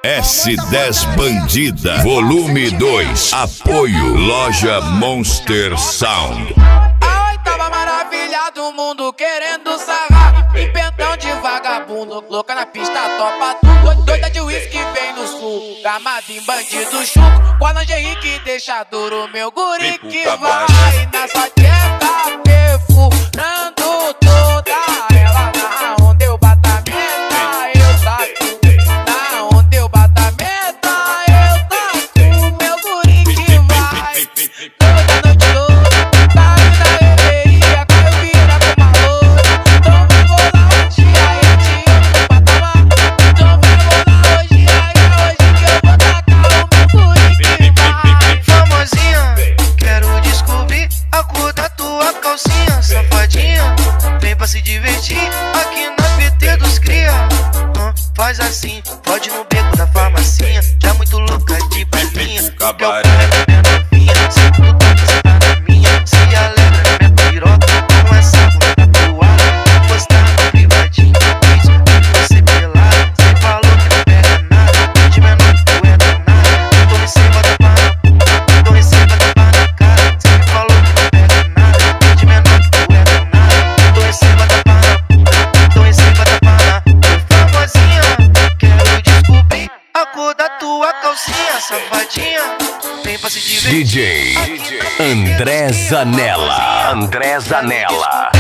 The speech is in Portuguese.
S10 Bandida, volume 2. Apoio Loja Monster Sound. A oitava maravilha do mundo querendo sarrar. Empentão de vagabundo, louca na pista, topa tudo. Doida de uísque vem no sul, gamado em bandido chuco. Com a lingerie que deixa duro, meu guri que vai na sua tcheca, perfurando toda ela. Na onde eu bato a meta, eu saco. Na onde eu bato a meta, eu saco. Meu guri que vai toda noite louca, tá na beberia, caiu vira com maluco. Então vai rolar hoje, aí eu te amo no patamar. Então vai rolar hoje, aí é hoje que eu vou tacar o meu guri que vai. Famosinha, quero descobrir a cor da tua calcinha. Safadinha, vem pra se divertir aqui na PT dos cria. Faz assim, pode ir no beco da farmacinha. Já muito louca de balinha, porque eu pego minha novinha. Se tu toca, cê tá na minha. Se alegra minha piroca com essa bunda voada. Postar no privadinho, vídeo de você pelado. Cê falou que não pega nada, de menor que tu é danada. Tô receba da pana, tô receba da pana na cara. Cê me falou que não pega nada, de menor que tu é danada. Tô receba da pana, tô receba da pana. Famosinha, quero descobrir a cor da tua calcinha. Safadinha, vem pra se divertir. DJ André Zanella.